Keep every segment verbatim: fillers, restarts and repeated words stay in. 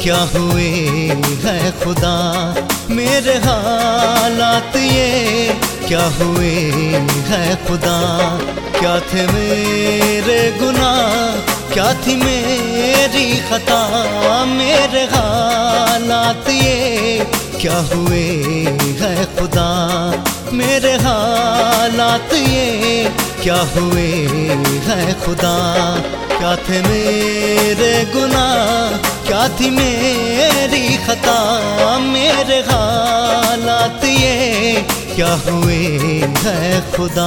क्या हुए है खुदा, मेरे हालात ये क्या हुए है खुदा। क्या थे मेरे गुनाह, क्या थी मेरी खता, मेरे हालात ये क्या हुए है खुदा, मेरे हालात ये क्या हुए है खुदा। क्या थे मेरे गुनाह, क्या थी मेरी खता, मेरे हालात ये क्या हुए है खुदा।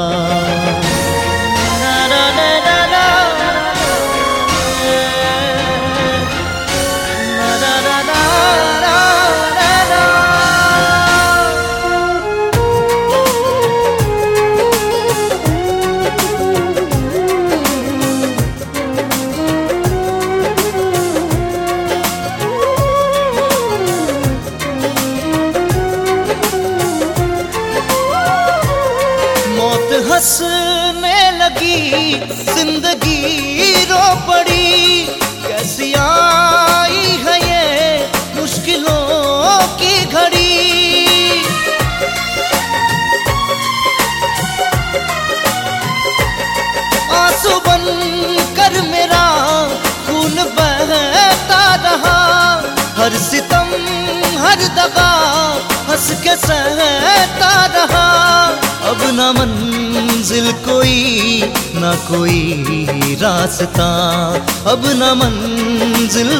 हंसने लगी जिंदगी रो पड़ी, कैसी आई है ये मुश्किलों की घड़ी। आंसू बन कर मेरा खून बहता रहा, हर सितम हर दगा हंस के सहता रहा। अब ना मंजिल कोई ना कोई रास्ता, अब ना मंजिल